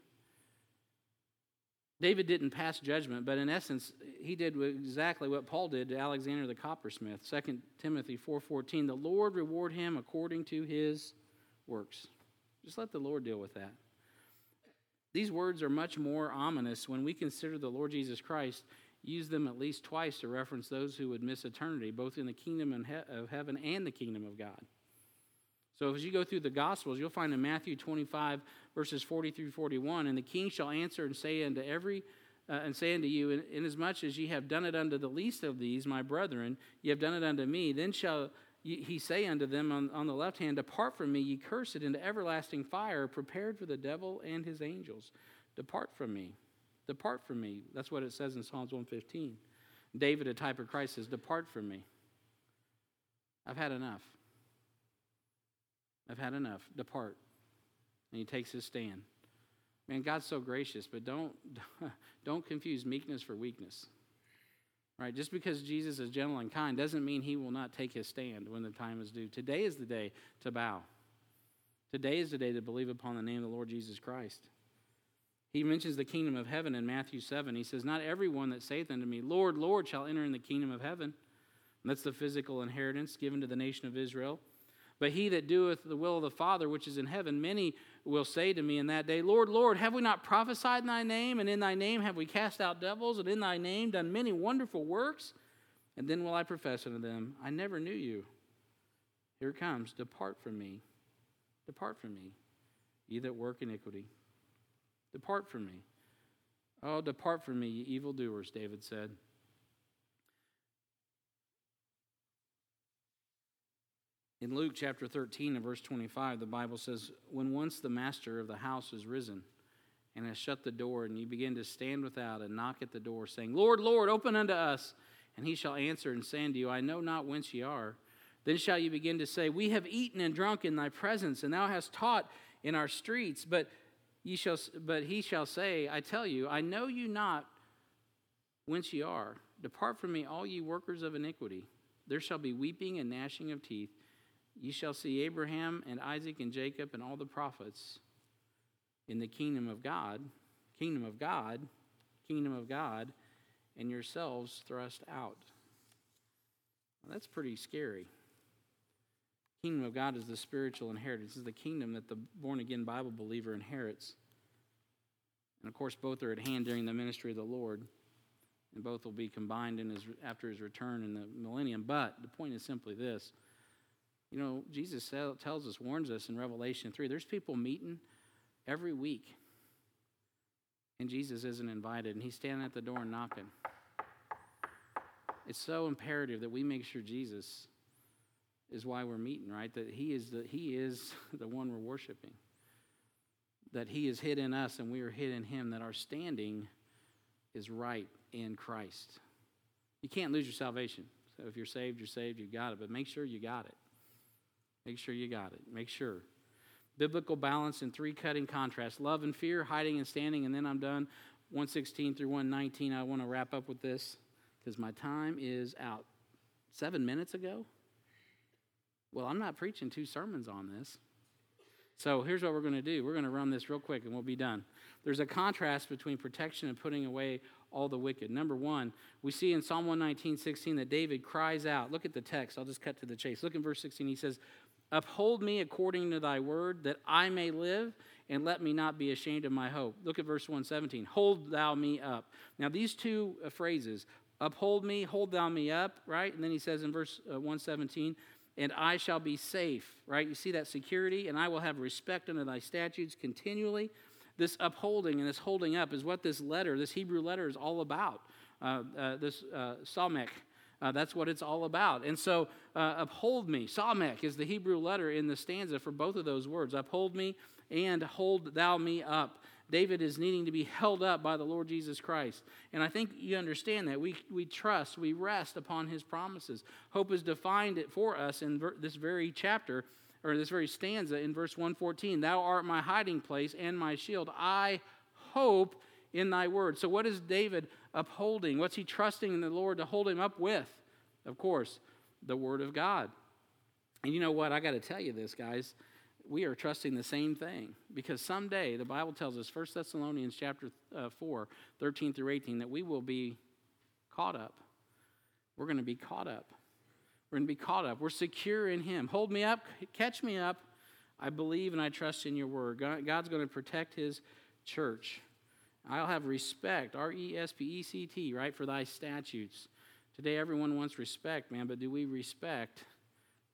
David didn't pass judgment, but in essence, he did exactly what Paul did to Alexander the coppersmith. 2 Timothy 4:14, the Lord reward him according to his works. Just let the Lord deal with that. These words are much more ominous when we consider the Lord Jesus Christ used them at least twice to reference those who would miss eternity, both in the kingdom of heaven and the kingdom of God. So as you go through the Gospels, you'll find in Matthew 25, verses 40 through 41, and the king shall answer and say unto you, inasmuch as ye have done it unto the least of these, my brethren, ye have done it unto me, then shall he say unto them on the left hand, depart from me, ye cursed, into everlasting fire, prepared for the devil and his angels. Depart from me. Depart from me. That's what it says in Psalms 115. David, a type of Christ, says, depart from me. I've had enough. I've had enough. Depart. And he takes his stand. Man, God's so gracious, but don't confuse meekness for weakness. Right? Just because Jesus is gentle and kind doesn't mean he will not take his stand when the time is due. Today is the day to bow. Today is the day to believe upon the name of the Lord Jesus Christ. He mentions the kingdom of heaven in Matthew 7. He says, not everyone that saith unto me, Lord, Lord, shall enter in the kingdom of heaven. And that's the physical inheritance given to the nation of Israel. But he that doeth the will of the Father which is in heaven, many will say to me in that day, Lord, Lord, have we not prophesied in thy name? And in thy name have we cast out devils? And in thy name done many wonderful works? And then will I profess unto them, I never knew you. Here it comes, depart from me. Depart from me, ye that work iniquity. Depart from me. Oh, depart from me, ye evildoers, David said. In Luke chapter 13 and verse 25, the Bible says, when once the master of the house is risen and has shut the door, and you begin to stand without and knock at the door, saying, Lord, Lord, open unto us. And he shall answer and say unto you, I know not whence ye are. Then shall you begin to say, we have eaten and drunk in thy presence, and thou hast taught in our streets. But he shall say, I tell you, I know you not whence ye are. Depart from me, all ye workers of iniquity. There shall be weeping and gnashing of teeth. Ye shall see Abraham and Isaac and Jacob and all the prophets in the kingdom of God, and yourselves thrust out. Well, that's pretty scary. Kingdom of God is the spiritual inheritance. This is the kingdom that the born-again Bible believer inherits. And of course, both are at hand during the ministry of the Lord, and both will be combined after his return in the millennium. But the point is simply this. You know, Jesus tells us, warns us in Revelation 3, there's people meeting every week, and Jesus isn't invited, and he's standing at the door and knocking. It's so imperative that we make sure Jesus is why we're meeting, right? That he is the one we're worshiping. That he is hid in us and we are hid in him, that our standing is right in Christ. You can't lose your salvation. So if you're saved, you got it. But make sure you got it. Make sure you got it. Make sure. Biblical balance in three cutting contrasts. Love and fear, hiding and standing, and then I'm done. 116 through 119, I want to wrap up with this because my time is out. 7 minutes ago? Well, I'm not preaching 2 sermons on this. So here's what we're going to do. We're going to run this real quick and we'll be done. There's a contrast between protection and putting away all the wicked. Number one, we see in Psalm 119:16 that David cries out. Look at the text. I'll just cut to the chase. Look in verse 16. He says, uphold me according to thy word, that I may live, and let me not be ashamed of my hope. Look at verse 117. Hold thou me up. Now these two phrases, uphold me, hold thou me up, right? And then he says in verse 117, and I shall be safe, right? You see that security? And I will have respect unto thy statutes continually. This upholding and this holding up is what this letter, this Hebrew letter, is all about. This Samek, that's what it's all about. And so uphold me. Samek is the Hebrew letter in the stanza for both of those words. Uphold me and hold thou me up. David is needing to be held up by the Lord Jesus Christ. And I think you understand that. We trust, we rest upon his promises. Hope is defined for us in this very chapter, or this very stanza in verse 114. Thou art my hiding place and my shield. I hope in thy word. So what is David upholding? What's he trusting in the Lord to hold him up with? Of course, the word of God. And you know what? I got to tell you this, guys. We are trusting the same thing, because someday the Bible tells us, 1 Thessalonians chapter 4, 13 through 18, that we will be caught up. We're going to be caught up. We're going to be caught up. We're secure in him. Hold me up. Catch me up. I believe and I trust in your word. God's going to protect his church. I'll have respect, R-E-S-P-E-C-T, right, for thy statutes. Today everyone wants respect, man, but do we respect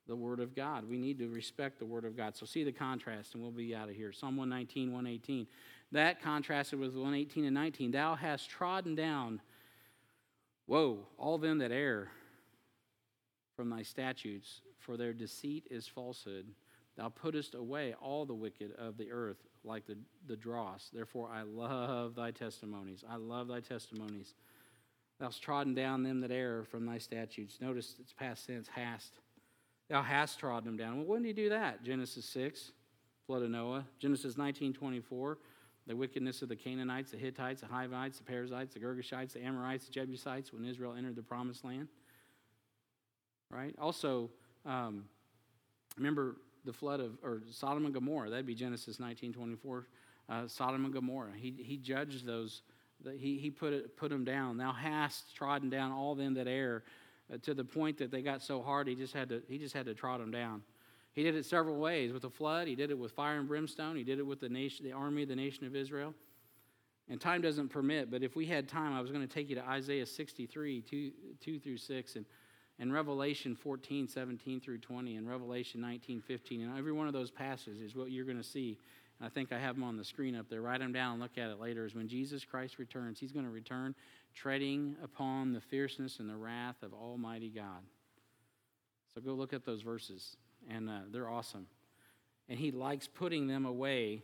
the Word of God. We need to respect the Word of God. So see the contrast, and we'll be out of here. Psalm 119, 118. That contrasted with 118 and 19. Thou hast trodden down, all them that err from thy statutes, for their deceit is falsehood. Thou puttest away all the wicked of the earth like the dross. Therefore I love thy testimonies. I love thy testimonies. Thou hast trodden down them that err from thy statutes. Notice it's past tense, hast. Thou hast trodden them down. Well, when did he do that? Genesis 6, flood of Noah. Genesis 19:24, the wickedness of the Canaanites, the Hittites, the Hivites, the Perizzites, the Girgashites, the Amorites, the Jebusites, when Israel entered the promised land. Right? Also, remember the flood of Sodom and Gomorrah. That'd be Genesis 19:24. Sodom and Gomorrah. He judged those. He put them down. Thou hast trodden down all them that err, to the point that they got so hard he just had to trot them down. He did it several ways. With the flood, he did it with fire and brimstone. He did it with the army of the nation of Israel. And time doesn't permit, but if we had time, I was going to take you to Isaiah 63, 2 through 6, and Revelation 14, 17 through 20, and Revelation 19, 15. And every one of those passages is what you're going to see. And I think I have them on the screen up there. Write them down and look at it later. Is when Jesus Christ returns, he's going to return treading upon the fierceness and the wrath of Almighty God. So go look at those verses, and they're awesome. And he likes putting them away.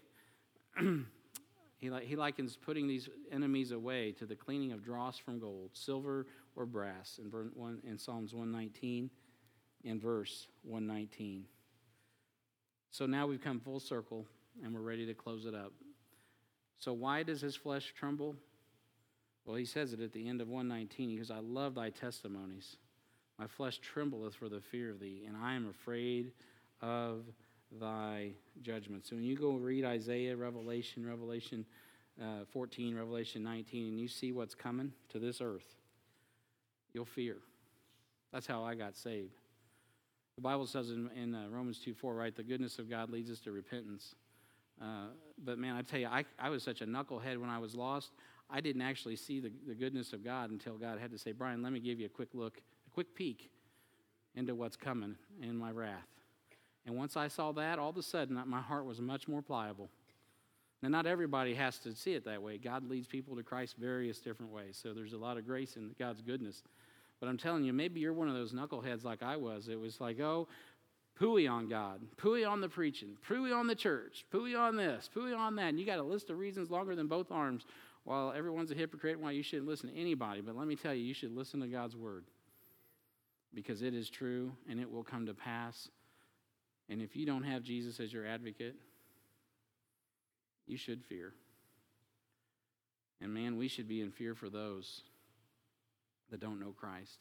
He likens putting these enemies away to the cleaning of dross from gold, silver or brass, in Psalms 119 and verse 119. So now we've come full circle, and we're ready to close it up. So why does his flesh tremble? Well, he says it at the end of 119. He goes, I love thy testimonies. My flesh trembleth for the fear of thee, and I am afraid of thy judgments. So when you go read Isaiah, Revelation 14, Revelation 19, and you see what's coming to this earth, you'll fear. That's how I got saved. The Bible says in Romans 2:4, right, the goodness of God leads us to repentance. But man, I tell you, I was such a knucklehead when I was lost. I didn't actually see the goodness of God until God had to say, Brian, let me give you a quick look, a quick peek into what's coming in my wrath. And once I saw that, all of a sudden, my heart was much more pliable. Now, not everybody has to see it that way. God leads people to Christ various different ways. So there's a lot of grace in God's goodness. But I'm telling you, maybe you're one of those knuckleheads like I was. It was like, pooey on God, pooey on the preaching, pooey on the church, pooey on this, pooey on that. And you got a list of reasons longer than both arms. While everyone's a hypocrite, why you shouldn't listen to anybody. But let me tell you, you should listen to God's word. Because it is true, and it will come to pass. And if you don't have Jesus as your advocate, you should fear. And man, we should be in fear for those that don't know Christ.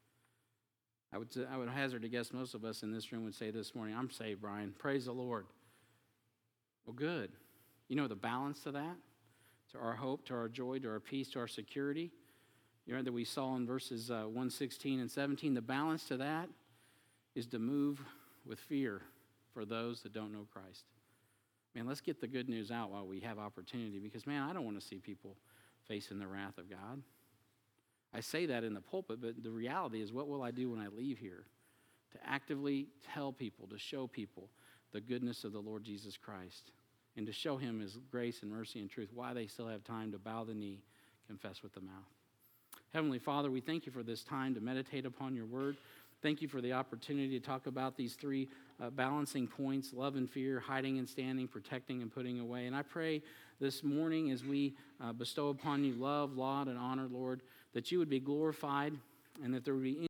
I would hazard to guess most of us in this room would say this morning, I'm saved, Brian. Praise the Lord. Well, good. You know the balance to that? To our hope, to our joy, to our peace, to our security. You know that we saw in verses 1:16 and 17. The balance to that is to move with fear for those that don't know Christ. Man, let's get the good news out while we have opportunity, because, man, I don't want to see people facing the wrath of God. I say that in the pulpit, but the reality is, what will I do when I leave here? To actively tell people, to show people the goodness of the Lord Jesus Christ, and to show him his grace and mercy and truth, why they still have time to bow the knee, confess with the mouth. Heavenly Father, we thank you for this time to meditate upon your word. Thank you for the opportunity to talk about these three balancing points: love and fear, hiding and standing, protecting and putting away. And I pray this morning, as we bestow upon you love, laud, and honor, Lord, that you would be glorified, and that there would be